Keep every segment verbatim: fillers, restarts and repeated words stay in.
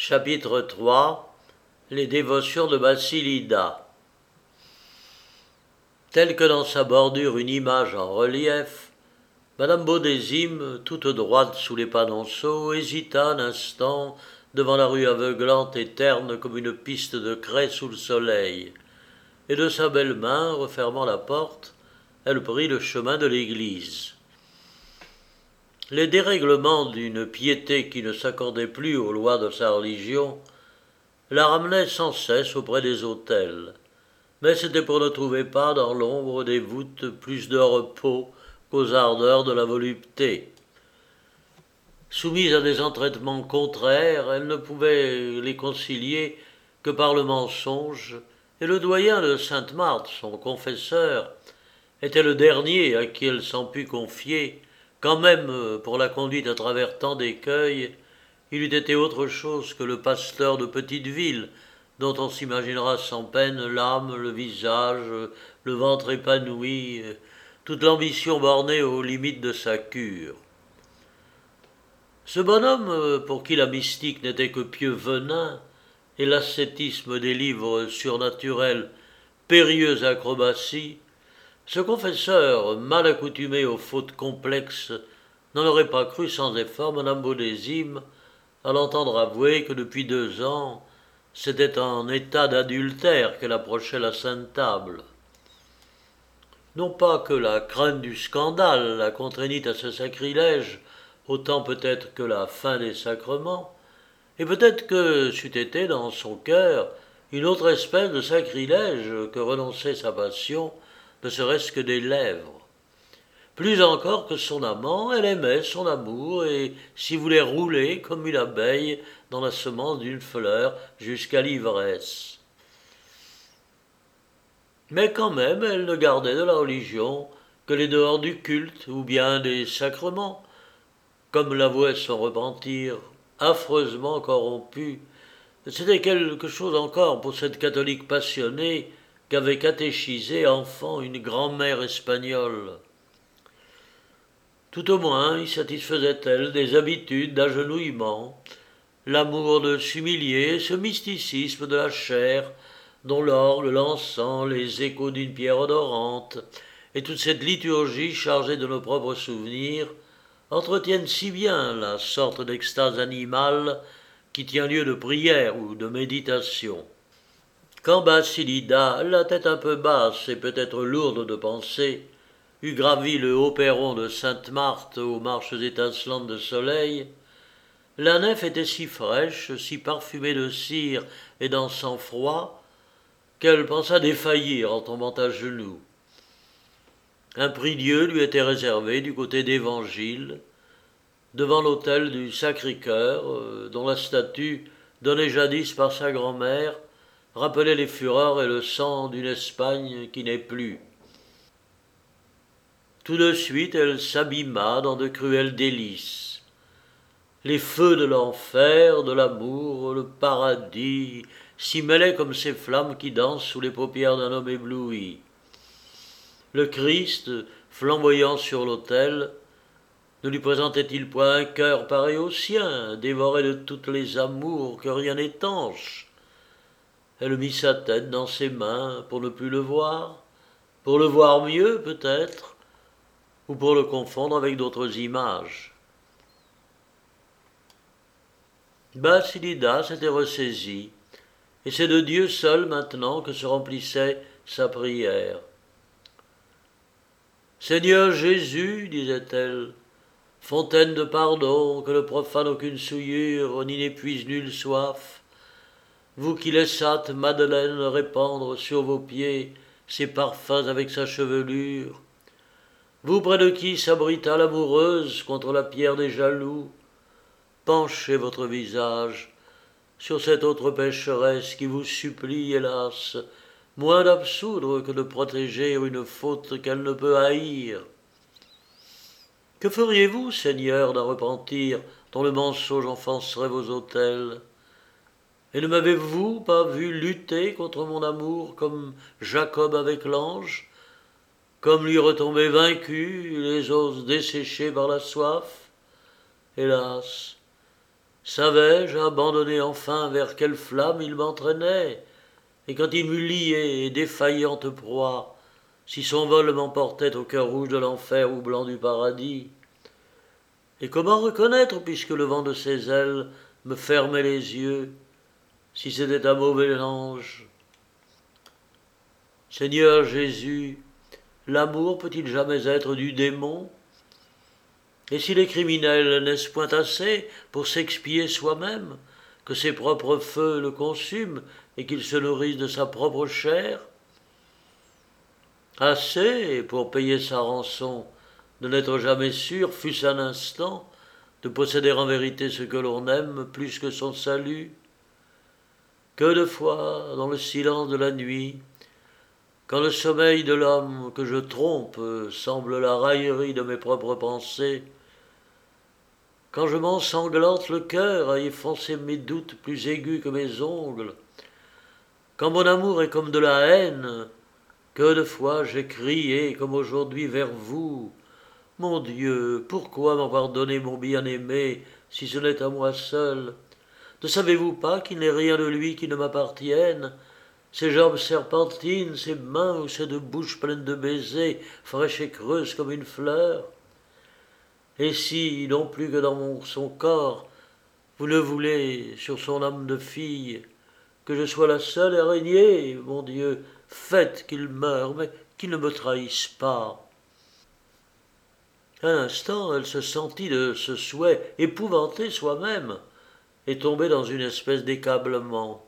Chapitre trois. Les dévotions de Bassilida. Telle que dans sa bordure une image en relief, Madame Baudésime, toute droite sous les panonceaux, hésita un instant devant la rue aveuglante et terne comme une piste de craie sous le soleil, et de sa belle main, refermant la porte, elle prit le chemin de l'église. Les dérèglements d'une piété qui ne s'accordait plus aux lois de sa religion la ramenaient sans cesse auprès des autels, mais c'était pour ne trouver pas dans l'ombre des voûtes plus de repos qu'aux ardeurs de la volupté. Soumise à des entraînements contraires, elle ne pouvait les concilier que par le mensonge, et le doyen de Sainte-Marthe, son confesseur, était le dernier à qui elle s'en put confier, quand même pour la conduite à travers tant d'écueils, il eût été autre chose que le pasteur de petite ville, dont on s'imaginera sans peine l'âme, le visage, le ventre épanoui, toute l'ambition bornée aux limites de sa cure. Ce bonhomme, pour qui la mystique n'était que pieux venin, et l'ascétisme des livres surnaturels périlleuse acrobatie, ce confesseur, mal accoutumé aux fautes complexes, n'en aurait pas cru sans effort Madame Baudésime à l'entendre avouer que depuis deux ans, c'était en état d'adultère qu'elle approchait la Sainte Table. Non pas que la crainte du scandale la contraignît à ce sacrilège, autant peut-être que la fin des sacrements, et peut-être que c'eût été dans son cœur une autre espèce de sacrilège que renonçait sa passion, ne serait-ce que des lèvres. Plus encore que son amant, elle aimait son amour et s'y voulait rouler comme une abeille dans la semence d'une fleur jusqu'à l'ivresse. Mais quand même, elle ne gardait de la religion que les dehors du culte ou bien des sacrements, comme l'avouait son repentir, affreusement corrompu. C'était quelque chose encore pour cette catholique passionnée qu'avait catéchisé enfant une grand-mère espagnole. Tout au moins y satisfaisait-elle des habitudes d'agenouillement, l'amour de s'humilier, ce mysticisme de la chair, dont l'orgue, l'encens, les échos d'une pierre odorante, et toute cette liturgie chargée de nos propres souvenirs, entretiennent si bien la sorte d'extase animale qui tient lieu de prière ou de méditation. Quand Bassilida, la tête un peu basse et peut-être lourde de pensée, eut gravi le haut perron de Sainte-Marthe aux marches étincelantes de soleil, la nef était si fraîche, si parfumée de cire et d'encens froid, qu'elle pensa défaillir en tombant à genoux. Un prie-dieu lui était réservé du côté d'Évangile, devant l'autel du Sacré-Cœur, dont la statue, donnée jadis par sa grand-mère, rappelait les fureurs et le sang d'une Espagne qui n'est plus. Tout de suite, elle s'abîma dans de cruelles délices. Les feux de l'enfer, de l'amour, le paradis s'y mêlaient comme ces flammes qui dansent sous les paupières d'un homme ébloui. Le Christ, flamboyant sur l'autel, ne lui présentait-il point un cœur pareil au sien, dévoré de toutes les amours que rien n'étanche? Elle mit sa tête dans ses mains pour ne plus le voir, pour le voir mieux peut-être, ou pour le confondre avec d'autres images. Bassilida s'était ressaisie, et c'est de Dieu seul maintenant que se remplissait sa prière. « Seigneur Jésus, disait-elle, fontaine de pardon, que ne profane aucune souillure, ni n'épuise nulle soif, vous qui laissâtes Madeleine répandre sur vos pieds ses parfums avec sa chevelure, vous près de qui s'abrita l'amoureuse contre la pierre des jaloux, penchez votre visage sur cette autre pécheresse qui vous supplie, hélas, moins d'absoudre que de protéger une faute qu'elle ne peut haïr. Que feriez-vous, Seigneur, d'un repentir dont le mensonge enfoncerait vos autels? Et ne m'avez-vous pas vu lutter contre mon amour comme Jacob avec l'ange, comme lui retomber vaincu, les os desséchés par la soif? Hélas, Savais-je abandonner enfin vers quelle flamme il m'entraînait, et quand il m'eut lié et défaillante proie, si son vol m'emportait au cœur rouge de l'enfer ou blanc du paradis? Et comment reconnaître, puisque le vent de ses ailes me fermait les yeux, si c'était un mauvais ange? Seigneur Jésus, l'amour peut-il jamais être du démon? Et si les criminels n'est-ce point assez pour s'expier soi-même, que ses propres feux le consument et qu'il se nourrisse de sa propre chair? Assez pour payer sa rançon, de n'être jamais sûr, fût-ce un instant, de posséder en vérité ce que l'on aime plus que son salut? Que de fois, dans le silence de la nuit, quand le sommeil de l'homme que je trompe semble la raillerie de mes propres pensées, quand je m'ensanglante le cœur à y foncer mes doutes plus aigus que mes ongles, quand mon amour est comme de la haine, que de fois j'ai crié comme aujourd'hui vers vous: mon Dieu, pourquoi m'avoir donné mon bien-aimé si ce n'est à moi seul? Ne savez-vous pas qu'il n'est rien de lui qui ne m'appartienne? Ses jambes serpentines, ses mains ou ses deux bouches pleines de baisers, fraîches et creuses comme une fleur? Et si, non plus que dans mon, son corps, vous ne voulez, sur son âme de fille, que je sois la seule à régner, mon Dieu, faites qu'il meure, mais qu'il ne me trahisse pas. Un instant, elle se sentit de ce souhait épouvanter soi-même et tomber dans une espèce d'écablement.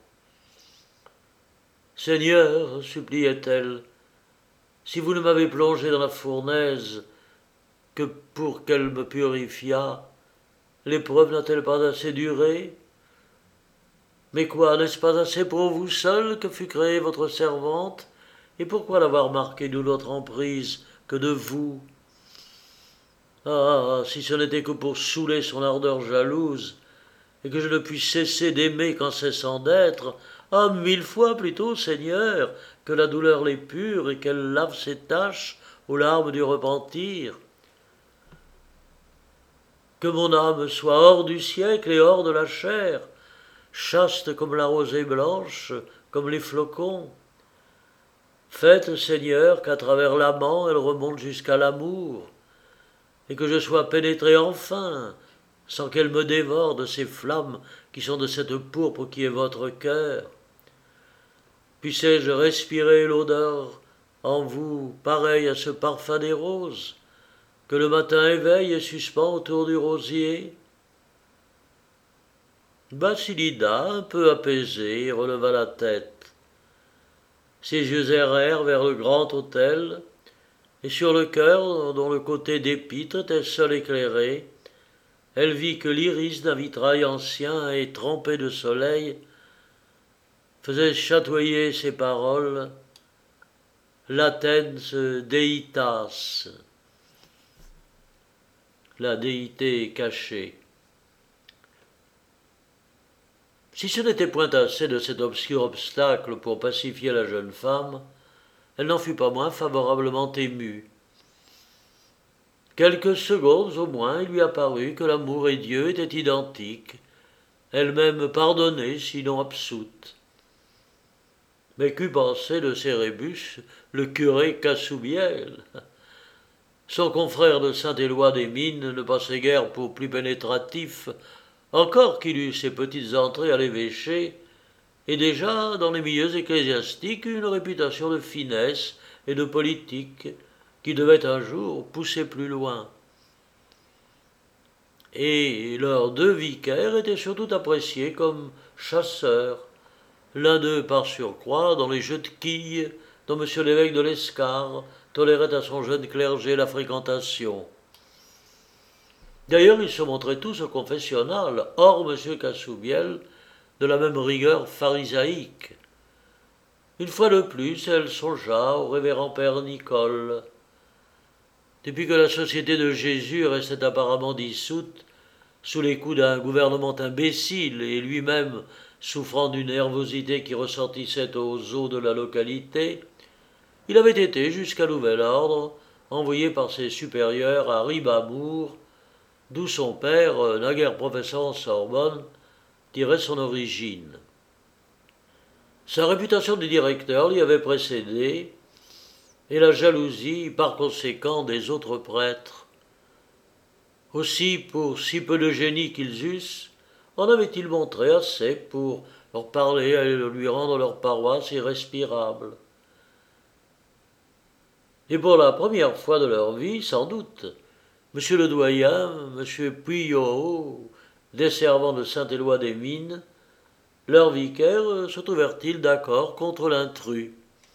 Seigneur, suppliait-elle, si vous ne m'avez plongé dans la fournaise que pour qu'elle me purifiât, l'épreuve n'a-t-elle pas assez duré? Mais quoi, n'est-ce pas assez pour vous seul que fut créée votre servante? Et pourquoi n'avoir marqué d'une autre emprise que de vous? Ah, si ce n'était que pour saouler son ardeur jalouse, et que je ne puisse cesser d'aimer qu'en cessant d'être, ah, mille fois plutôt, Seigneur, que la douleur l'épure et qu'elle lave ses taches aux larmes du repentir. Que mon âme soit hors du siècle et hors de la chair, chaste comme la rosée blanche, comme les flocons. Faites, Seigneur, qu'à travers l'amant elle remonte jusqu'à l'amour, et que je sois pénétré enfin, sans qu'elle me dévore de ces flammes qui sont de cette pourpre qui est votre cœur. Puissé-je respirer l'odeur en vous pareille à ce parfum des roses que le matin éveille et suspend autour du rosier? Basilida, un peu apaisée, releva la tête. Ses yeux errèrent vers le grand autel, et sur le cœur, dont le côté d'épître était seul éclairé, elle vit que l'iris d'un vitrail ancien et trempé de soleil faisait chatoyer ces paroles: Latens deitas, la déité cachée. Si ce n'était point assez de cet obscur obstacle pour pacifier la jeune femme, elle n'en fut pas moins favorablement émue. Quelques secondes au moins, il lui apparut que l'amour et Dieu étaient identiques, elle-même pardonnée, sinon absoute. Mais qu'eût pensé de Cérébus le curé Cassoubiel? Son confrère de Saint-Éloi-des-Mines ne passait guère pour plus pénétratif, encore qu'il eût ses petites entrées à l'évêché, et déjà, dans les milieux ecclésiastiques, une réputation de finesse et de politique qui devait un jour pousser plus loin. Et leurs deux vicaires étaient surtout appréciés comme chasseurs, l'un d'eux par surcroît dans les jeux de quilles dont M. l'évêque de l'Escar tolérait à son jeune clergé la fréquentation. D'ailleurs, ils se montraient tous au confessionnal, hors M. Cassoubiel, de la même rigueur pharisaïque. Une fois de plus, elle songea au révérend père Nicole. Depuis que la société de Jésus restait apparemment dissoute, sous les coups d'un gouvernement imbécile et lui-même souffrant d'une nervosité qui ressortissait aux eaux de la localité, il avait été, jusqu'à nouvel ordre, envoyé par ses supérieurs à Ribamour, d'où son père, naguère professeur en Sorbonne, tirait son origine. Sa réputation de directeur l'y avait précédé, et la jalousie, par conséquent, des autres prêtres. Aussi, pour si peu de génie qu'ils eussent, en avait-il montré assez pour leur parler et lui rendre leur paroisse irrespirable. Et pour la première fois de leur vie, sans doute, Monsieur le doyen, Monsieur Puyot, desservant de Saint-Éloi-des-Mines, leur vicaire, se trouvèrent-ils d'accord contre l'intrus.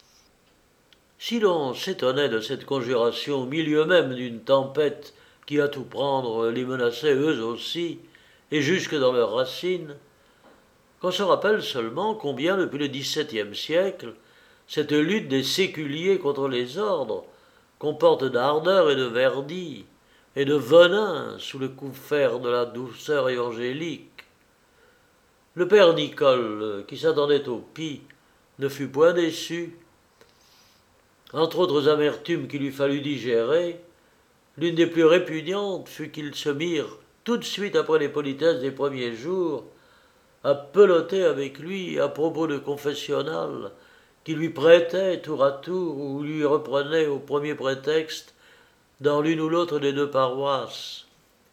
Si l'on s'étonnait de cette conjuration au milieu même d'une tempête qui à tout prendre les menaçait eux aussi, et jusque dans leurs racines, qu'on se rappelle seulement combien depuis le dix-septième siècle, cette lutte des séculiers contre les ordres comporte d'ardeur et de verdit, et de venin sous le couvert de la douceur évangélique. Le père Nicole, qui s'attendait au pis, ne fut point déçu. Entre autres amertumes qu'il lui fallut digérer, l'une des plus répugnantes fut qu'ils se mirent, tout de suite après les politesses des premiers jours, à peloter avec lui à propos de confessionnal, qui lui prêtait tour à tour ou lui reprenait au premier prétexte dans l'une ou l'autre des deux paroisses.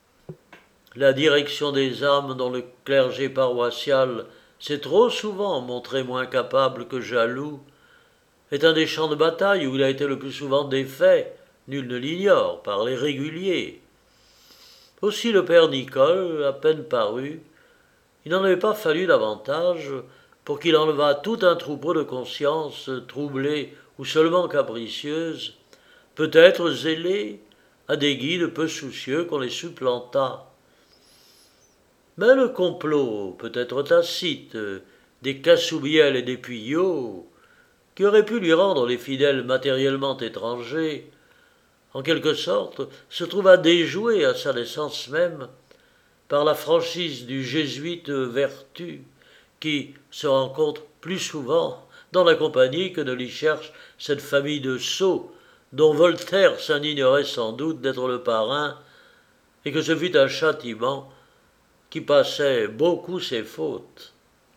La direction des âmes dont le clergé paroissial s'est trop souvent montré moins capable que jaloux est un des champs de bataille où il a été le plus souvent défait, nul ne l'ignore, par les réguliers. Aussi le père Nicole, à peine paru, il n'en avait pas fallu davantage pour qu'il enlevât tout un troupeau de consciences troublées ou seulement capricieuses, peut-être zélées, à des guides peu soucieux qu'on les supplantât. Mais le complot, peut-être tacite, des Cassoubiel et des Puyot, qui aurait pu lui rendre les fidèles matériellement étrangers, en quelque sorte, se trouva déjoué à sa naissance même par la franchise du jésuite vertu, qui se rencontre plus souvent dans la compagnie que ne l'y cherche cette famille de sots dont Voltaire s'indignerait sans doute d'être le parrain, et que ce fut un châtiment qui passait beaucoup ses fautes.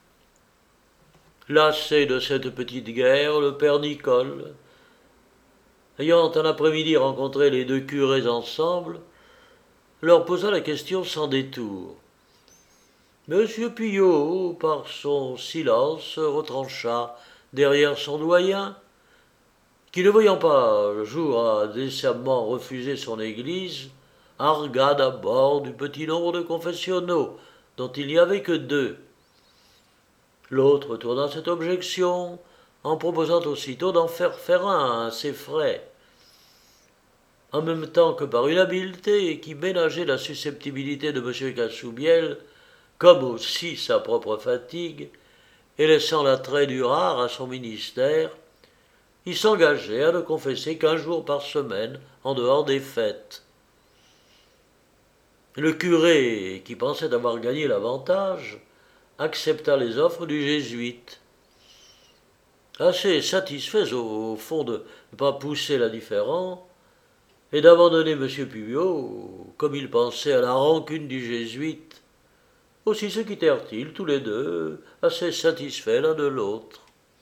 Lassé de cette petite guerre, le père Nicole, ayant un après-midi rencontré les deux curés ensemble, leur posa la question sans détour. Monsieur Puyot, par son silence, retrancha derrière son doyen, qui, ne voyant pas le jour à décemment refuser son église, argua d'abord du petit nombre de confessionnaux, dont il n'y avait que deux. L'autre tourna cette objection, en proposant aussitôt d'en faire faire un à ses frais. En même temps que par une habileté qui ménageait la susceptibilité de M. Cassoubiel, comme aussi sa propre fatigue, et laissant l'attrait du rare à son ministère, il s'engageait à ne confesser qu'un jour par semaine, en dehors des fêtes. Le curé, qui pensait avoir gagné l'avantage, accepta les offres du jésuite. Assez satisfait au fond de ne pas pousser l'indifférent, et d'abandonner M. Puyot, comme il pensait à la rancune du jésuite, aussi se quittèrent-ils tous les deux, assez satisfaits l'un de l'autre.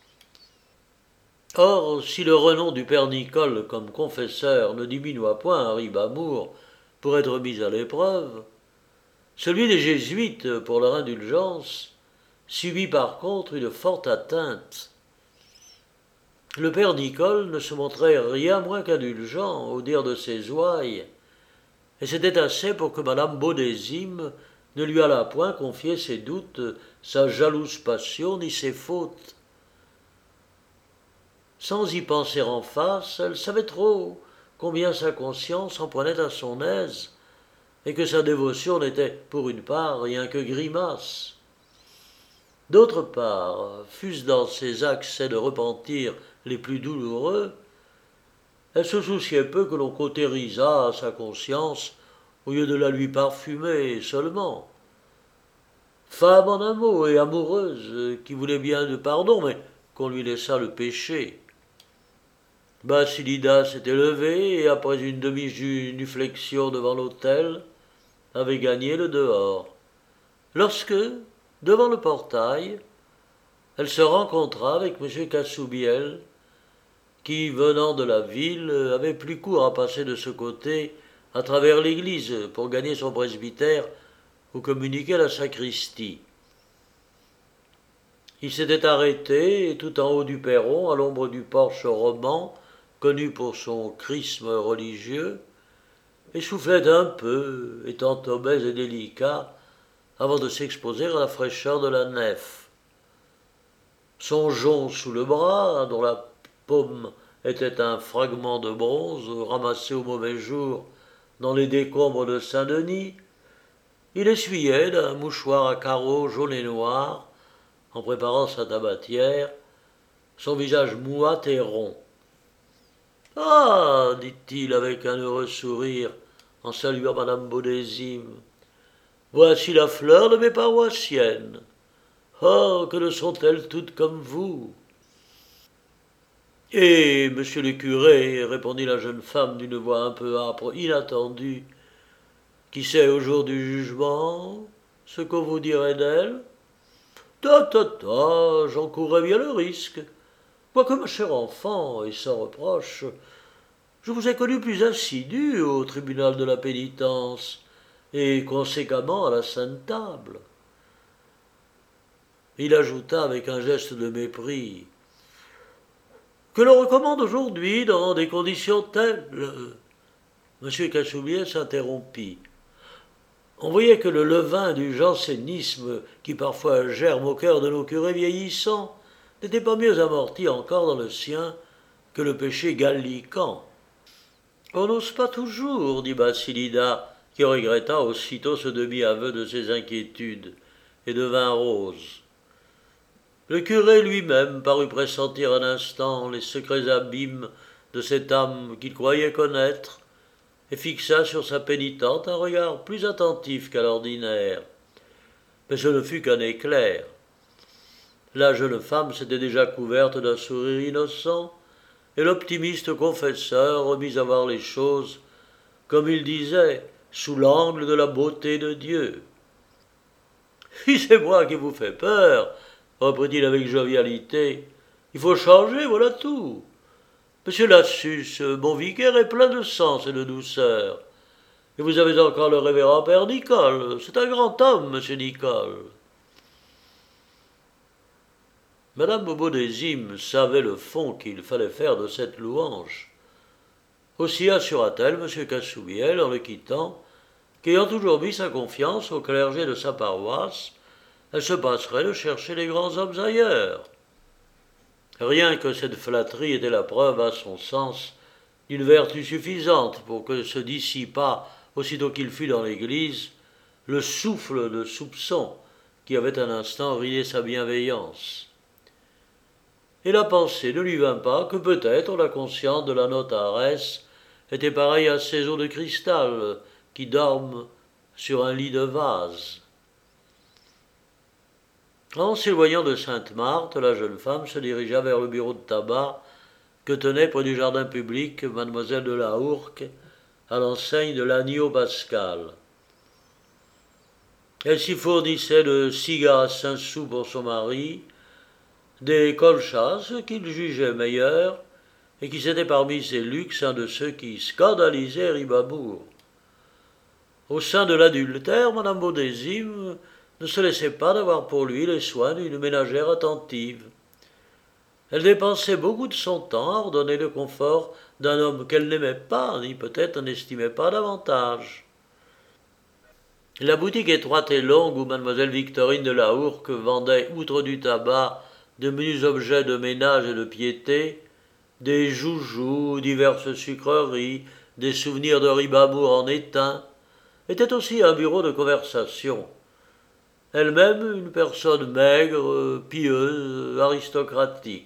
Or, si le renom du père Nicole comme confesseur ne diminua point à Ribamour pour être mis à l'épreuve, celui des jésuites, pour leur indulgence, subit par contre une forte atteinte. Le père Nicole ne se montrait rien moins qu'indulgent, au dire de ses ouailles, et c'était assez pour que madame Baudésime ne lui allât point confier ses doutes, sa jalouse passion, ni ses fautes. Sans y penser en face, elle savait trop combien sa conscience en prenait à son aise, et que sa dévotion n'était, pour une part, rien que grimace. D'autre part, fût-ce dans ses accès de repentir les plus douloureux, elle se souciait peu que l'on cautérisât sa conscience au lieu de la lui parfumer seulement. Femme en un mot et amoureuse, qui voulait bien de pardon, mais qu'on lui laissât le péché. Basilida s'était levée et, après une demi-genuflexion devant l'autel, avait gagné le dehors. Lorsque, devant le portail, elle se rencontra avec M. Cassoubiel, qui, venant de la ville, avait plus court à passer de ce côté à travers l'église pour gagner son presbytère où communiquait la sacristie. Il s'était arrêté tout en haut du perron, à l'ombre du porche roman, connu pour son chrisme religieux, et soufflait un peu, étant obèse et délicat, avant de s'exposer à la fraîcheur de la nef. Son jonc sous le bras, dont la paume était un fragment de bronze ramassé au mauvais jour dans les décombres de Saint-Denis, il essuyait d'un mouchoir à carreaux jaune et noir, en préparant sa tabatière, son visage moite et rond. « Ah !» dit-il avec un heureux sourire, en saluant madame Baudésime, « voici la fleur de mes paroissiennes. Oh, que ne sont-elles toutes comme vous !» « Et, monsieur le curé, répondit la jeune femme d'une voix un peu âpre, inattendue, qui sait au jour du jugement ce qu'on vous dirait d'elle ? Ta, ta, ta, j'en courrais bien le risque. Quoique, ma chère enfant, et sans reproche, je vous ai connu plus assidu au tribunal de la pénitence, et conséquemment à la Sainte Table. » Il ajouta avec un geste de mépris que l'on recommande aujourd'hui dans des conditions telles. M. Cassoubiel s'interrompit. On voyait que le levain du jansénisme, qui parfois germe au cœur de nos curés vieillissants, n'était pas mieux amorti encore dans le sien que le péché gallican. « On n'ose pas toujours, dit Bassilida, qui regretta aussitôt ce demi-aveu de ses inquiétudes, et devint rose. Le curé lui-même parut pressentir un instant les secrets abîmes de cette âme qu'il croyait connaître, et fixa sur sa pénitente un regard plus attentif qu'à l'ordinaire. Mais ce ne fut qu'un éclair. La jeune femme s'était déjà couverte d'un sourire innocent, et l'optimiste confesseur remit à voir les choses, comme il disait, sous l'angle de la beauté de Dieu. « Si c'est moi qui vous fais peur, reprit-il avec jovialité, il faut changer, voilà tout. Monsieur Lassus, mon vicaire est plein de sens et de douceur. Et vous avez encore le révérend père Nicole. C'est un grand homme, monsieur Nicole. » Madame Baudésime savait le fond qu'il fallait faire de cette louange. Aussi assura-t-elle M. Cassoubiel en le quittant qu'ayant toujours mis sa confiance au clergé de sa paroisse, elle se passerait de chercher les grands hommes ailleurs. Rien que cette flatterie était la preuve, à son sens, d'une vertu suffisante pour que se dissipât, aussitôt qu'il fut dans l'église, le souffle de soupçon qui avait un instant ridé sa bienveillance. Et la pensée ne lui vint pas que peut-être la conscience de la notaresse était pareille à ces os de cristal qui dorment sur un lit de vase. En s'éloignant de Sainte-Marthe, la jeune femme se dirigea vers le bureau de tabac que tenait près du jardin public mademoiselle de la Hourque, à l'enseigne de l'Agneau Pascal. Elle s'y fournissait de cigares à cinq sous pour son mari, des colchasses qu'il jugeait meilleurs, et qui c'était parmi ses luxes un de ceux qui scandalisaient Ribabour. Au sein de l'adultère, madame Baudésime ne se laissait pas d'avoir pour lui les soins d'une ménagère attentive. Elle dépensait beaucoup de son temps à ordonner le confort d'un homme qu'elle n'aimait pas, ni peut-être n'estimait pas davantage. La boutique étroite et longue où mademoiselle Victorine de la Hourque vendait, outre du tabac, de menus objets de ménage et de piété, des joujoux, diverses sucreries, des souvenirs de Ribabour en étain, était aussi un bureau de conversation. Elle-même une personne maigre, pieuse, aristocratique.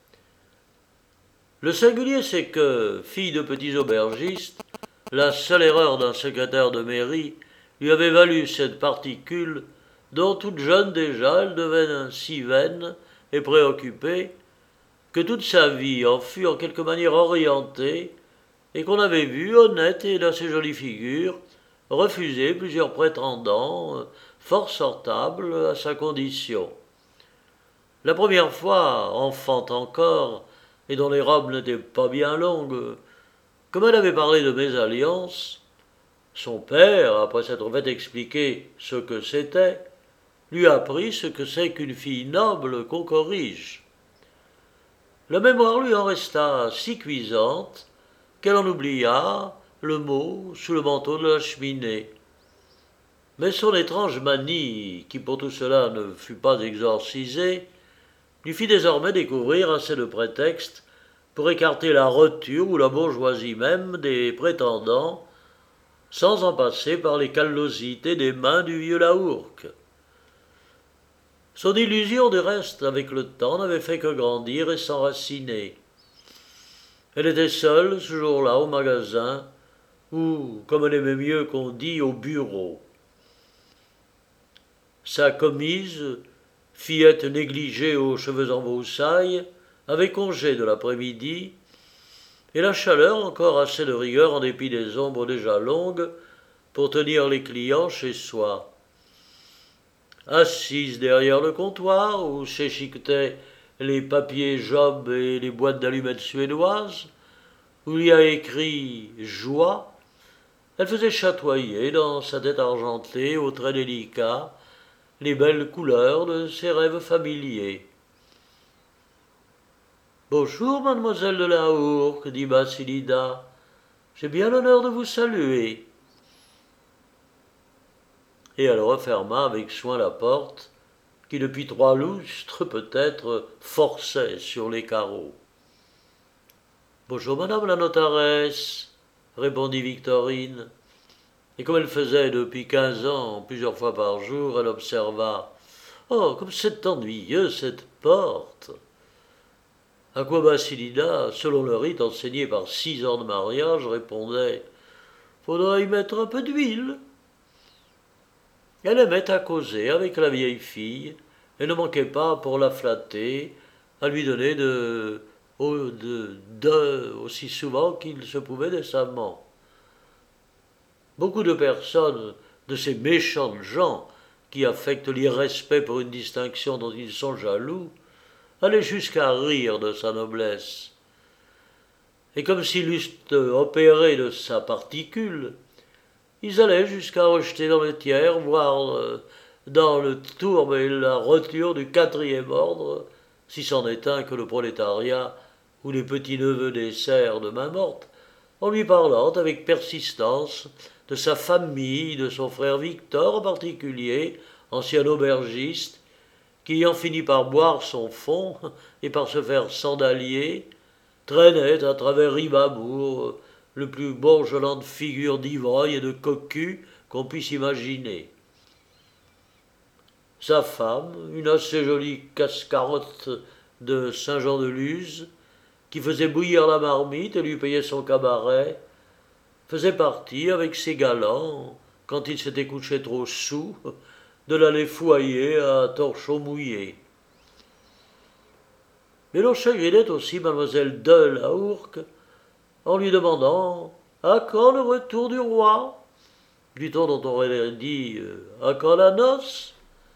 Le singulier, c'est que, fille de petits aubergistes, la seule erreur d'un secrétaire de mairie lui avait valu cette particule dont toute jeune déjà elle devait si vaine et préoccupée que toute sa vie en fut en quelque manière orientée et qu'on avait vu, honnête et d'assez jolie figure, refusé plusieurs prétendants, fort sortables à sa condition. La première fois, enfant encore, et dont les robes n'étaient pas bien longues, comme elle avait parlé de mésalliance, son père, après s'être fait expliquer ce que c'était, lui apprit ce que c'est qu'une fille noble qu'on corrige. La mémoire lui en resta si cuisante qu'elle en oublia le mot sous le manteau de la cheminée. Mais son étrange manie, qui pour tout cela ne fut pas exorcisée, lui fit désormais découvrir assez de prétextes pour écarter la roture ou la bourgeoisie même des prétendants, sans en passer par les callosités des mains du vieux Laourque. Son illusion, du reste, avec le temps, n'avait fait que grandir et s'enraciner. Elle était seule, ce jour-là, au magasin, ou, comme elle aimait mieux qu'on dit, au bureau. Sa commise, fillette négligée aux cheveux en broussailles, avait congé de l'après-midi, et la chaleur encore assez de rigueur en dépit des ombres déjà longues pour tenir les clients chez soi. Assise derrière le comptoir où s'échiquetaient les papiers Job et les boîtes d'allumettes suédoises, où il y a écrit « Joie », elle faisait chatoyer dans sa tête argentée, aux traits délicats, les belles couleurs de ses rêves familiers. « Bonjour, mademoiselle de la Hourque, dit Basilida. J'ai bien l'honneur de vous saluer. » Et elle referma avec soin la porte, qui depuis trois lustres peut-être forçait sur les carreaux. « Bonjour, madame la notaresse, » répondit Victorine. Et comme elle faisait depuis quinze ans, plusieurs fois par jour, elle observa « Oh, comme c'est ennuyeux, cette porte !» À quoi Basilida, selon le rite enseigné par six ans de mariage, répondait « Faudra y mettre un peu d'huile. » Elle aimait à causer avec la vieille fille, et ne manquait pas, pour la flatter, à lui donner de, de, de aussi souvent qu'il se pouvait décemment. Beaucoup de personnes, de ces méchantes gens qui affectent l'irrespect pour une distinction dont ils sont jaloux, allaient jusqu'à rire de sa noblesse. Et comme s'ils eussent opéré de sa particule, ils allaient jusqu'à rejeter dans le tiers, voire dans le tourbe et la roture du quatrième ordre, si c'en est un que le prolétariat ou les petits-neveux des serfs de main morte, en lui parlant avec persistance de sa famille, de son frère Victor en particulier, ancien aubergiste, qui ayant fini par boire son fond et par se faire sandalier, traînait à travers Ribabourg le plus bourgeonnante figure d'ivrogne et de cocu qu'on puisse imaginer. Sa femme, une assez jolie cascarotte de Saint-Jean-de-Luz, qui faisait bouillir la marmite et lui payait son cabaret, faisait partie avec ses galants, quand il s'était couché trop saoul, de l'aller foyer à torchon mouillé. Mais l'on chagrinait aussi mademoiselle de la Hourque en lui demandant « À quand le retour du roi ?» du ton dont on aurait dit « À quand la noce ?»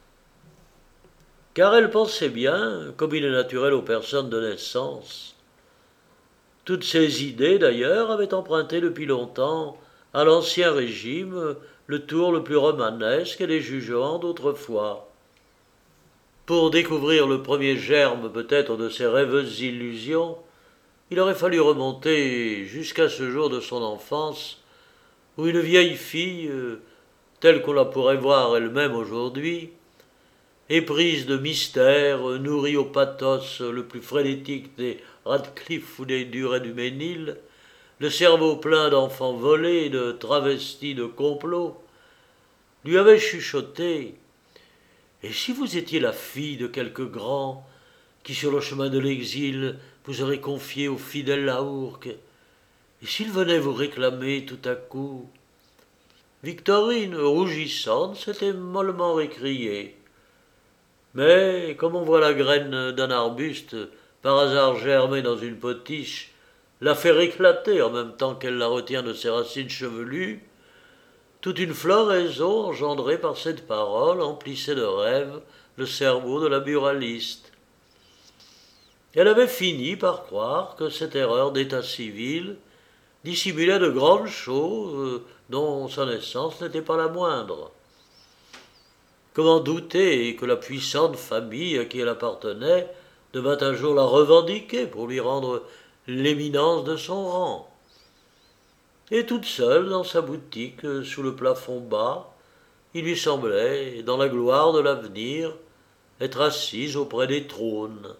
Car elle pensait bien, comme il est naturel aux personnes de naissance. Toutes ces idées, d'ailleurs, avaient emprunté depuis longtemps à l'Ancien Régime le tour le plus romanesque et les jugements d'autrefois. Pour découvrir le premier germe peut-être de ces rêveuses illusions, il aurait fallu remonter jusqu'à ce jour de son enfance, où une vieille fille, telle qu'on la pourrait voir elle-même aujourd'hui, éprise de mystère, nourrie au pathos le plus frénétique des Radcliffe ou des Duret du Ménil, le cerveau plein d'enfants volés et de travestis de complots, lui avait chuchoté « Et si vous étiez la fille de quelque grand qui, sur le chemin de l'exil, vous aurait confié au fidèle Laourque, et s'il venait vous réclamer tout à coup ?» Victorine, rougissante, s'était mollement récriée. Mais, comme on voit la graine d'un arbuste par hasard germer dans une potiche, la faire éclater en même temps qu'elle la retient de ses racines chevelues, Toute une floraison engendrée par cette parole emplissait de rêve le cerveau de la buraliste. Elle avait fini par croire que cette erreur d'état civil dissimulait de grandes choses dont sa naissance n'était pas la moindre. Comment douter que la puissante famille à qui elle appartenait devint un jour la revendiquer pour lui rendre l'éminence de son rang. Et toute seule dans sa boutique, sous le plafond bas, il lui semblait, dans la gloire de l'avenir, être assise auprès des trônes.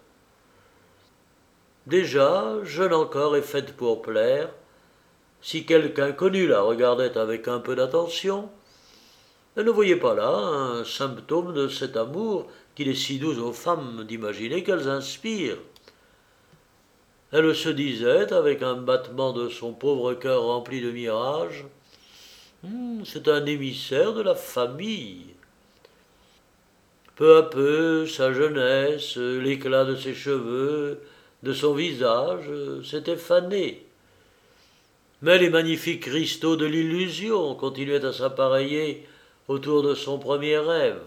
Déjà, jeune encore et faite pour plaire, si quelque inconnu la regardait avec un peu d'attention, elle ne voyait pas là un symptôme de cet amour qu'il est si doux aux femmes d'imaginer qu'elles inspirent. Elle se disait, avec un battement de son pauvre cœur rempli de mirages, Hum, c'est un émissaire de la famille. Peu à peu, sa jeunesse, l'éclat de ses cheveux, de son visage, s'étaient fanés. Mais les magnifiques cristaux de l'illusion continuaient à s'appareiller autour de son premier rêve.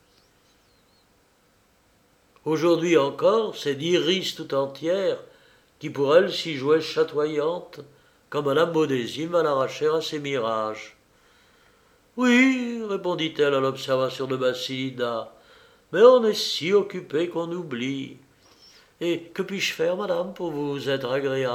Aujourd'hui encore, c'est d'Iris tout entière qui pour elle s'y jouait chatoyante, quand madame Baudésime va l'arracher à ses mirages. « Oui, répondit-elle à l'observation de Basilida, mais on est si occupé qu'on oublie. Et que puis-je faire, madame, pour vous être agréable ?»«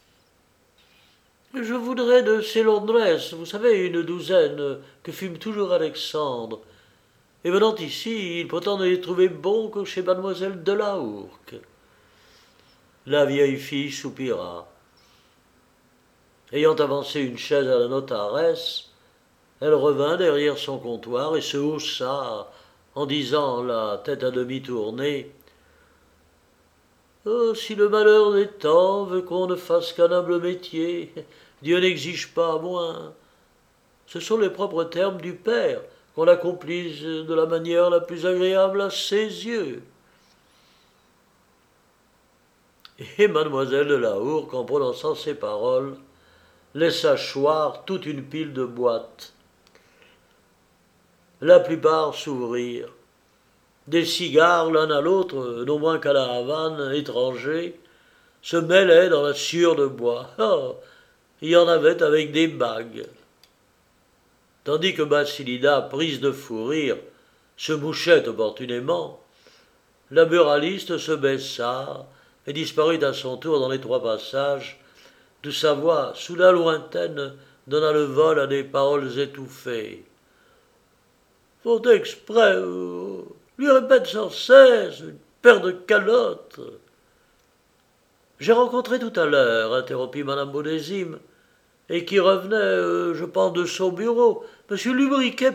Je voudrais de ces Londresses, vous savez, une douzaine, que fume toujours Alexandre. Et venant ici, il prétend ne les trouver bons que chez mademoiselle de la Hourque. » La vieille fille soupira. Ayant avancé une chaise à la notaresse, elle revint derrière son comptoir et se haussa en disant, la tête à demi tournée, « Oh, si le malheur des temps veut qu'on ne fasse qu'un humble métier, Dieu n'exige pas moins. Ce sont les propres termes du Père, qu'on l'accomplisse de la manière la plus agréable à ses yeux. » Et mademoiselle de la Hourque, en prononçant ces paroles, laissa choir toute une pile de boîtes. La plupart s'ouvrirent. Des cigares, l'un à l'autre, non moins qu'à la Havane, étrangers, se mêlaient dans la sciure de bois. Oh, il y en avait avec des bagues. Tandis que Basilida, prise de fou rire, se mouchait opportunément, la buraliste se baissa et disparut à son tour dans l'étroit passage, d'où sa voix, soudain lointaine, donna le vol à des paroles étouffées. « Font exprès, euh, lui répète sans cesse, une paire de calottes. »« J'ai rencontré tout à l'heure, interrompit madame Baudésime, et qui revenait, euh, je pense, de son bureau, monsieur Lubriquet-Pilou. »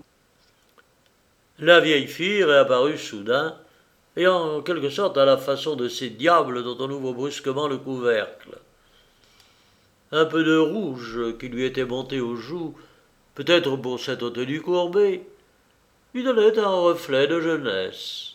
La vieille fille réapparut soudain, et en quelque sorte à la façon de ces diables dont on ouvre brusquement le couvercle. Un peu de rouge qui lui était monté aux joues, peut-être pour cette tenue courbée, lui donnait un reflet de jeunesse.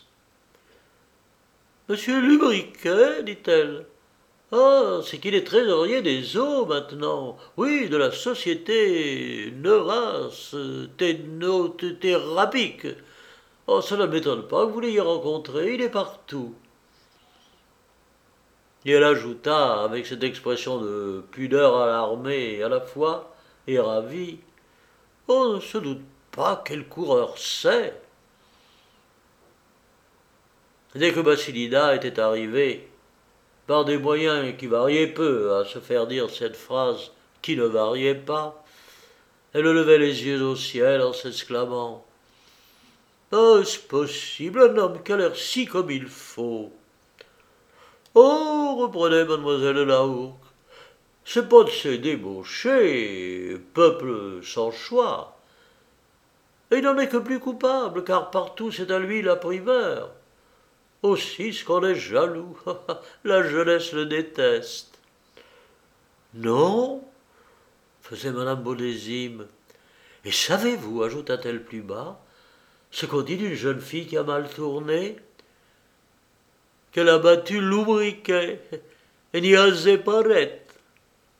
« Monsieur Lubriquet, dit-elle. Ah, c'est qu'il est trésorier des eaux maintenant. Oui, de la société Neuras Ténothéraphique. Oh, cela ne m'étonne pas que vous l'ayez rencontré, il est partout. » Et elle ajouta, avec cette expression de pudeur alarmée à la fois et ravie, « On ne se doute pas quel coureur c'est. » Dès que Basilida était arrivée, par des moyens qui variaient peu à se faire dire cette phrase qui ne variait pas, elle levait les yeux au ciel en s'exclamant « Oh, est-ce possible, un homme qui a l'air si comme il faut !»« Oh, reprenait mademoiselle de la Hourque, c'est pas de ces débauchés, peuple sans choix. Et il n'en est que plus coupable, car partout c'est à lui la primeur. Aussi ce qu'on est jaloux, la jeunesse le déteste. » « Non, faisait madame Baudésime. Et savez-vous, ajouta-t-elle plus bas, ce qu'on dit d'une jeune fille qui a mal tourné? Qu'elle a battu Lubriquet et n'y osait paraître. »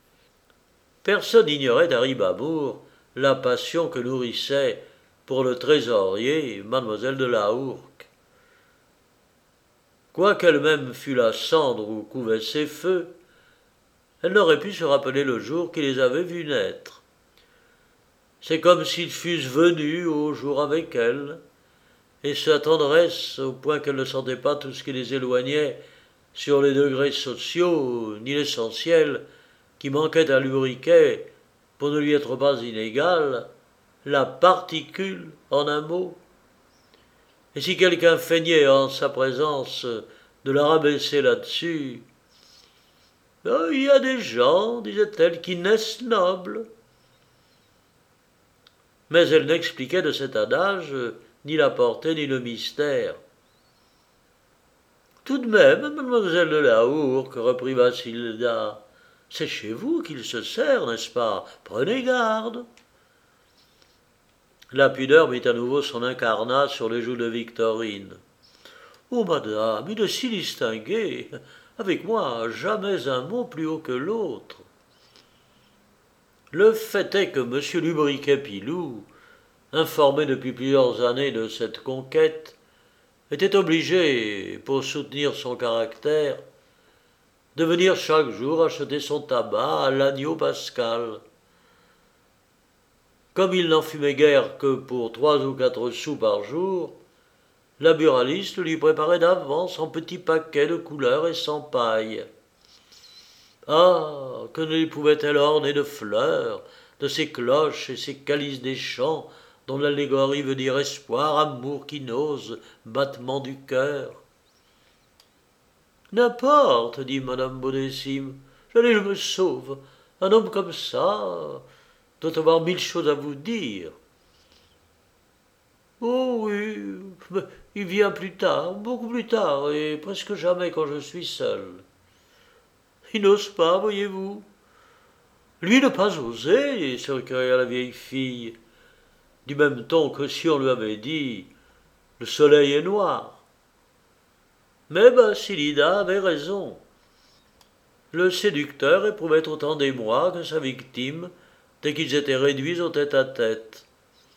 Personne n'ignorait à Ribabour la passion que nourrissait pour le trésorier mademoiselle de la Hourque. Quoiqu'elle-même fût la cendre où couvaient ses feux, elle n'aurait pu se rappeler le jour qui les avait vus naître. C'est comme s'ils fussent venus au jour avec elle, et sa tendresse, au point qu'elle ne sentait pas tout ce qui les éloignait sur les degrés sociaux, ni l'essentiel, qui manquait à Luriquet, pour ne lui être pas inégal, la particule, en un mot. Et si quelqu'un feignait en sa présence de la rabaisser là-dessus, oh, il y a des gens, disait-elle, qui naissent nobles. Mais elle n'expliquait de cet adage ni la portée ni le mystère. Tout de même, mademoiselle de la Hourque, reprit Mathilda, c'est chez vous qu'il se sert, n'est-ce pas? Prenez garde. La pudeur mit à nouveau son incarnat sur les joues de Victorine. Oh, madame, une si distinguée, avec moi, jamais un mot plus haut que l'autre. Le fait est que M. Lubriquet-Pilou, informé depuis plusieurs années de cette conquête, était obligé, pour soutenir son caractère, de venir chaque jour acheter son tabac à l'agneau pascal. Comme il n'en fumait guère que pour trois ou quatre sous par jour, la buraliste lui préparait d'avance en petits paquets de couleur et sans paille. Ah, que ne lui pouvait-elle orner de fleurs, de ses cloches et ses calices des champs, dont l'allégorie veut dire espoir, amour qui n'ose, battement du cœur. N'importe, dit madame Bournisime, j'allais, je me sauve. Un homme comme ça doit avoir mille choses à vous dire. Oh oui, mais il vient plus tard, beaucoup plus tard, et presque jamais quand je suis seul. Il n'ose pas, voyez-vous. Lui ne pas oser, se récria la vieille fille, du même ton que si on lui avait dit « le soleil est noir ». Mais Basilida avait raison. Le séducteur éprouvait autant d'émoi que sa victime dès qu'ils étaient réduits au tête-à-tête.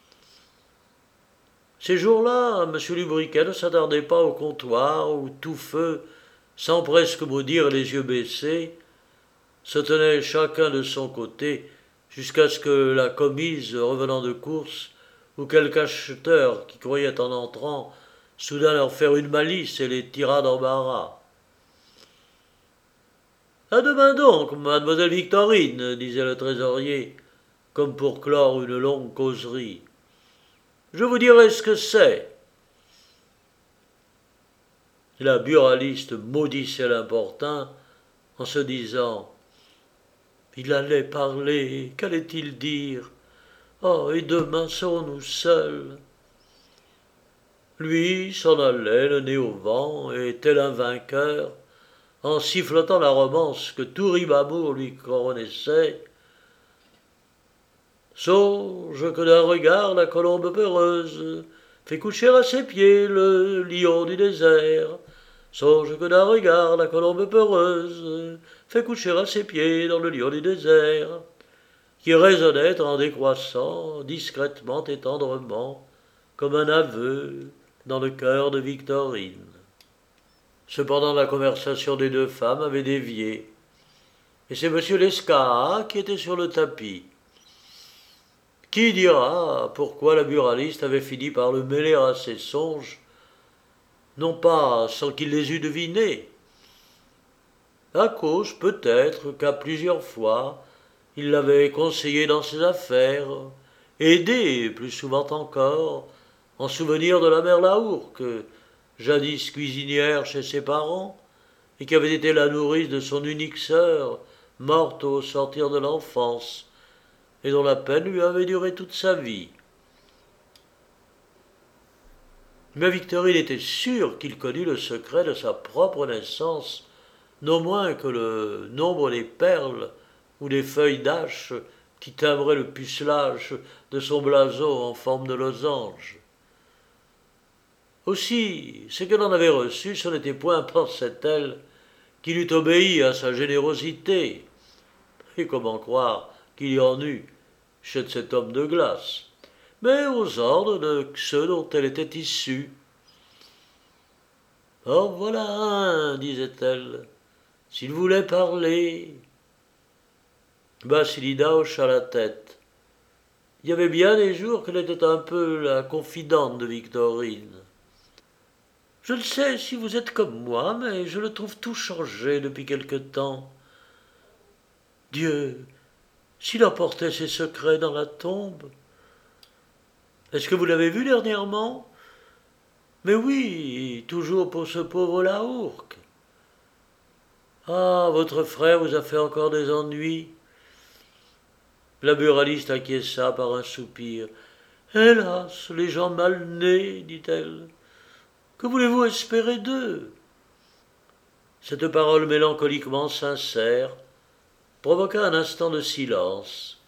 Ces jours-là, M. Lubriquet ne s'attardait pas au comptoir où tout feu, sans presque maudire les yeux baissés, se tenaient chacun de son côté jusqu'à ce que la commise, revenant de course, ou quelque acheteur qui croyait en entrant soudain leur faire une malice et les tirât d'embarras. « À demain donc, mademoiselle Victorine, disait le trésorier, comme pour clore une longue causerie. Je vous dirai ce que c'est. La buraliste maudissait l'importun en se disant « Il allait parler, qu'allait-il dire? Oh, et demain serons-nous seuls ?» Lui s'en allait, le nez au vent, et tel un vainqueur, en sifflotant la romance que tout Ribamour lui coronissait. Songe que d'un regard la colombe peureuse fait coucher à ses pieds le lion du désert. Songe que d'un regard la colombe peureuse fait coucher à ses pieds dans le lion du désert, qui résonnait en décroissant, discrètement et tendrement, comme un aveu dans le cœur de Victorine. Cependant la conversation des deux femmes avait dévié, et c'est M. Lescaut qui était sur le tapis. Qui dira pourquoi la buraliste avait fini par le mêler à ses songes, non pas sans qu'il les eût devinés, à cause peut-être qu'à plusieurs fois il l'avait conseillé dans ses affaires, aidé plus souvent encore, en souvenir de la mère La Hourque, jadis cuisinière chez ses parents, et qui avait été la nourrice de son unique sœur, morte au sortir de l'enfance, et dont la peine lui avait duré toute sa vie. Mais Victorine était sûre qu'il connût le secret de sa propre naissance, non moins que le nombre des perles ou des feuilles d'ache qui timbraient le pucelage de son blason en forme de losange. Aussi, ce qu'elle en avait reçu, ce n'était point, pensait-elle, qu'il eût obéi à sa générosité. Et comment croire qu'il y en eût, chez cet homme de glace, mais aux ordres de ceux dont elle était issue. « Oh, voilà un, disait-elle, s'il voulait parler. » Basilida hocha la tête. Il y avait bien des jours qu'elle était un peu la confidente de Victorine. « Je ne sais si vous êtes comme moi, mais je le trouve tout changé depuis quelque temps. Dieu, s'il emportait ses secrets dans la tombe. Est-ce que vous l'avez vu dernièrement? Mais oui, toujours pour ce pauvre Laourque. Ah, votre frère vous a fait encore des ennuis. » La buraliste acquiesça par un soupir. « Hélas, les gens mal nés, dit-elle. Que voulez-vous espérer d'eux ?» Cette parole mélancoliquement sincère provoqua un instant de silence.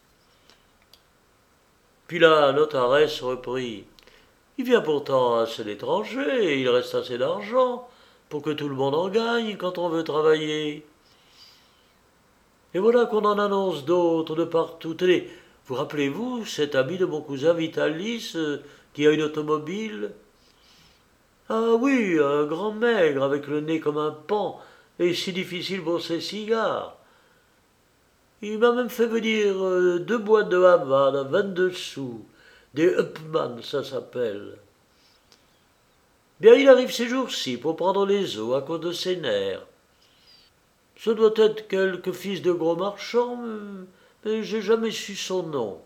Puis la notaresse reprit. « Il vient pourtant assez d'étrangers, et il reste assez d'argent pour que tout le monde en gagne quand on veut travailler. Et voilà qu'on en annonce d'autres de partout. Tenez, vous rappelez-vous cet ami de mon cousin Vitalis euh, qui a une automobile? Ah oui, un grand maigre avec le nez comme un paon et si difficile pour ses cigares. Il m'a même fait venir euh, deux boîtes de Havane à vingt-deux sous. Des Upmann, ça s'appelle. Bien, il arrive ces jours-ci pour prendre les eaux à cause de ses nerfs. Ce doit être quelque fils de gros marchand, mais, mais j'ai jamais su son nom.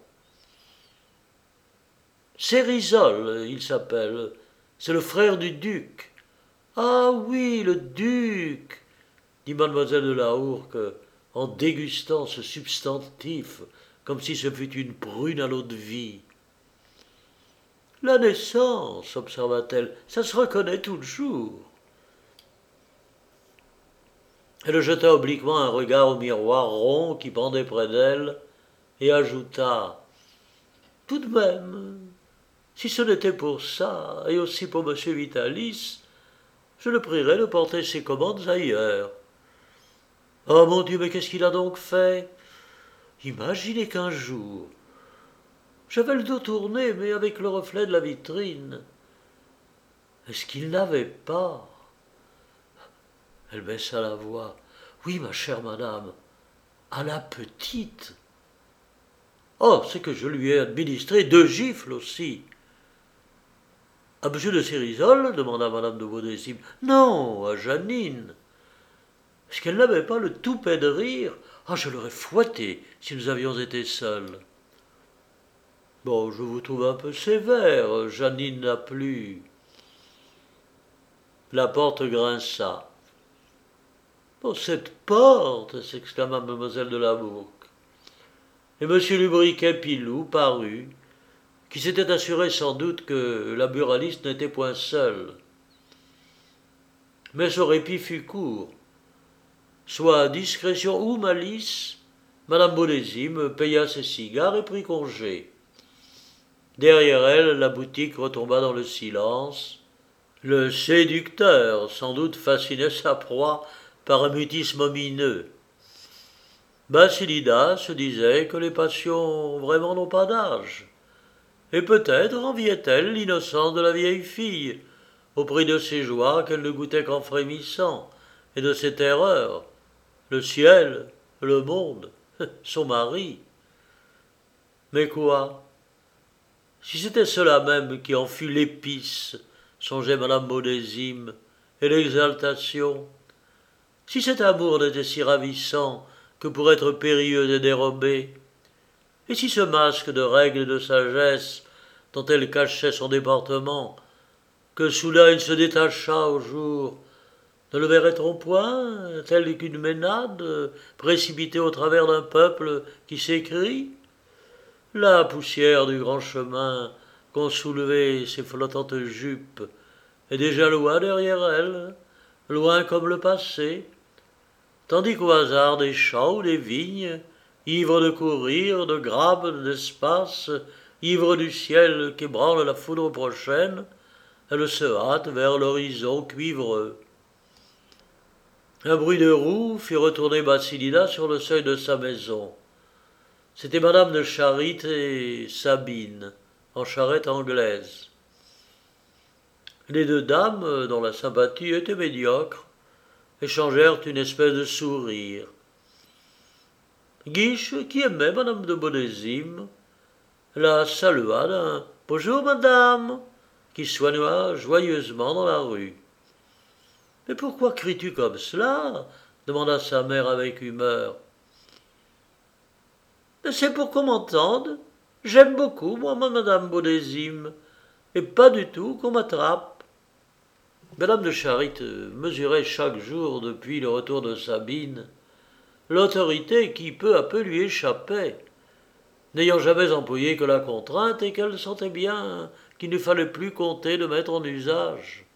Cérizol, il s'appelle. C'est le frère du duc. Ah oui, le duc, dit mademoiselle de la Hourque, en dégustant ce substantif, comme si ce fût une prune à l'eau de vie. La naissance, observa-t-elle, ça se reconnaît toujours. Elle jeta obliquement un regard au miroir rond qui pendait près d'elle et ajouta « Tout de même, si ce n'était pour ça, et aussi pour M. Vitalis, je le prierais de porter ses commandes ailleurs. Oh mon Dieu, mais qu'est-ce qu'il a donc fait? Imaginez qu'un jour, j'avais le dos tourné, mais avec le reflet de la vitrine. Est-ce qu'il n'avait pas? » Elle baissa la voix. « Oui, ma chère madame, à la petite. » « Oh, c'est que je lui ai administré deux gifles aussi. »« À monsieur de Cérizol ?» demanda madame de Beaudesime. « Non, à Jeannine. » Est-ce qu'elle n'avait pas le toupet de rire? Ah, je l'aurais fouetté si nous avions été seuls. Bon, je vous trouve un peu sévère, Jeannine n'a plus. La porte grinça. Oh, cette porte s'exclama mademoiselle de la Bourque. Et M. Lubriquet-Pilou parut, qui s'était assuré sans doute que la buraliste n'était point seule. Mais son répit fut court. Soit discrétion ou malice, madame Beaudesime paya ses cigares et prit congé. Derrière elle, la boutique retomba dans le silence. Le séducteur, sans doute, fascinait sa proie par un mutisme omineux. Basilida se disait que les passions vraiment n'ont pas d'âge, et peut-être enviait-elle l'innocence de la vieille fille, au prix de ses joies qu'elle ne goûtait qu'en frémissant, et de ses terreurs, le ciel, le monde, son mari. Mais quoi? Si c'était cela même qui en fut l'épice, songeait madame Beaudesime, et l'exaltation, si cet amour n'était si ravissant que pour être périlleux et dérobé, et si ce masque de règle et de sagesse dont elle cachait son département, que soudain il se détacha au jour, ne le verrait-on point, tel qu'une ménade précipitée au travers d'un peuple qui s'écrie? La poussière du grand chemin qu'ont soulevé ses flottantes jupes est déjà loin derrière elle, loin comme le passé, tandis qu'au hasard des champs ou des vignes, ivre de courir, de grappes, d'espace, ivre du ciel qu'ébranle la foudre prochaine, elle se hâte vers l'horizon cuivreux. Un bruit de roues fit retourner Basilida sur le seuil de sa maison. C'était madame de Charite et Sabine, en charrette anglaise. Les deux dames, dont la sympathie était médiocre, échangèrent une espèce de sourire. Guiche, qui aimait madame de Beaudésime, la salua d'un « Bonjour, madame », qui soigna joyeusement dans la rue. « Mais pourquoi cries-tu comme cela ?» demanda sa mère avec humeur. « C'est pour qu'on m'entende. J'aime beaucoup, moi, madame Beaudésime, et pas du tout qu'on m'attrape. » Madame de Charite mesurait chaque jour, depuis le retour de Sabine, l'autorité qui peu à peu lui échappait, n'ayant jamais employé que la contrainte et qu'elle sentait bien qu'il ne fallait plus compter de mettre en usage.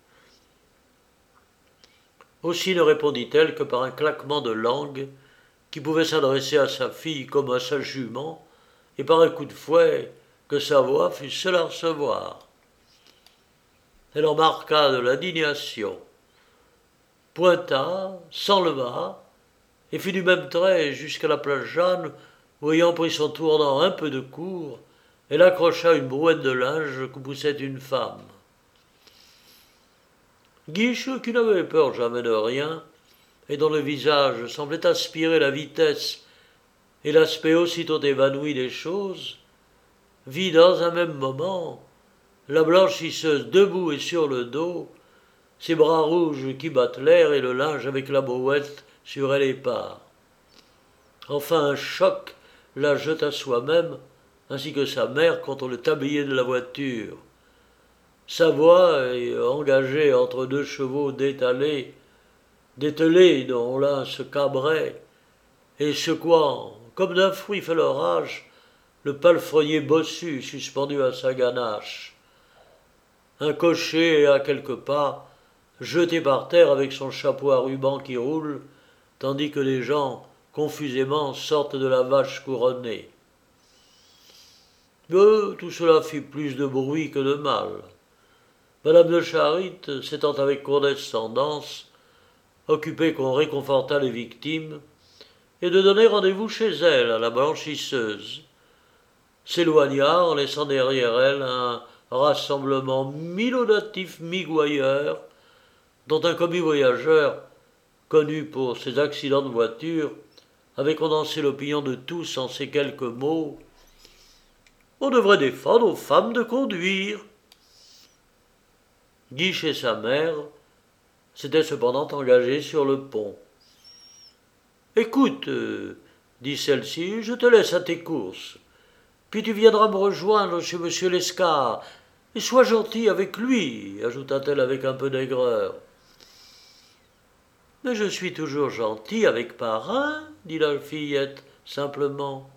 Aussi ne répondit-elle que par un claquement de langue qui pouvait s'adresser à sa fille comme à sa jument, et par un coup de fouet que sa voix fut seule à recevoir. Elle en marqua de l'indignation, pointa, s'enleva, et fit du même trait jusqu'à la place Jeanne, où, ayant pris son tournant un peu de court, elle accrocha une brouette de linge que poussait une femme. Guiche, qui n'avait peur jamais de rien, et dont le visage semblait aspirer la vitesse et l'aspect aussitôt évanoui des choses, vit dans un même moment la blanchisseuse debout et sur le dos, ses bras rouges qui battent l'air et le linge avec la brouette sur elle épars. Enfin un choc la jeta soi-même, ainsi que sa mère, contre le tablier de la voiture. Sa voix, engagée entre deux chevaux détalés, dételés dont l'un se cabrait, et secouant, comme d'un fruit fait l'orage, le palefrenier bossu suspendu à sa ganache. Un cocher à quelques pas, jeté par terre avec son chapeau à ruban qui roule, tandis que les gens, confusément, sortent de la vache couronnée. Mais tout cela fit plus de bruit que de mal. Madame de Charite, s'étant avec condescendance, occupée qu'on réconfortât les victimes, et de donner rendez-vous chez elle, à la blanchisseuse, s'éloigna en laissant derrière elle un rassemblement mi-laudatif, mi-gouailleur, dont un commis voyageur, connu pour ses accidents de voiture, avait condensé l'opinion de tous en ces quelques mots. « On devrait défendre aux femmes de conduire. » Guiche et sa mère s'étaient cependant engagés sur le pont. « Écoute, euh, dit celle-ci, je te laisse à tes courses. Puis tu viendras me rejoindre chez monsieur Lescar, et sois gentil avec lui, ajouta-t-elle avec un peu d'aigreur. Mais je suis toujours gentil avec Parrain, dit la fillette simplement.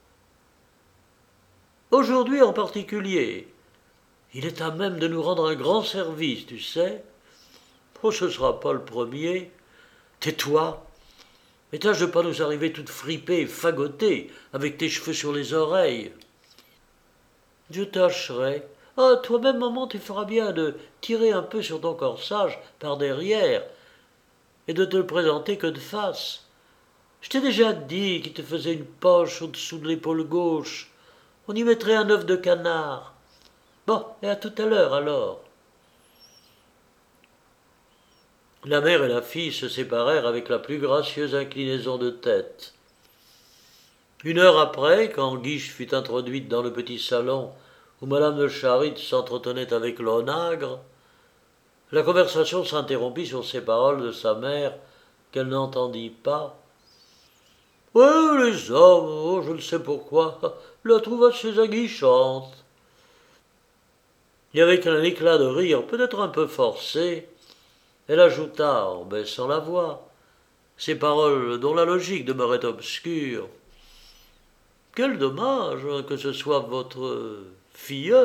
Aujourd'hui en particulier, il est à même de nous rendre un grand service, tu sais. Oh, ce ne sera pas le premier. Tais-toi. Mais tâche de ne pas nous arriver toute fripée et fagotée, avec tes cheveux sur les oreilles. Je tâcherai. Ah, toi-même, maman, tu feras bien de tirer un peu sur ton corsage par derrière et de te le présenter que de face. Je t'ai déjà dit qu'il te faisait une poche au-dessous de l'épaule gauche. On y mettrait un œuf de canard. Bon, et à tout à l'heure alors. La mère et la fille se séparèrent avec la plus gracieuse inclinaison de tête. Une heure après, quand Guiche fut introduite dans le petit salon où madame de Charite s'entretenait avec l'onagre, la conversation s'interrompit sur ces paroles de sa mère qu'elle n'entendit pas. « Ouais, les hommes, oh, je ne sais pourquoi, la trouvent assez aguichante. » Et avec un éclat de rire peut-être un peu forcé, elle ajouta, en baissant la voix, ces paroles dont la logique demeurait obscure. « Quel dommage que ce soit votre filleule. »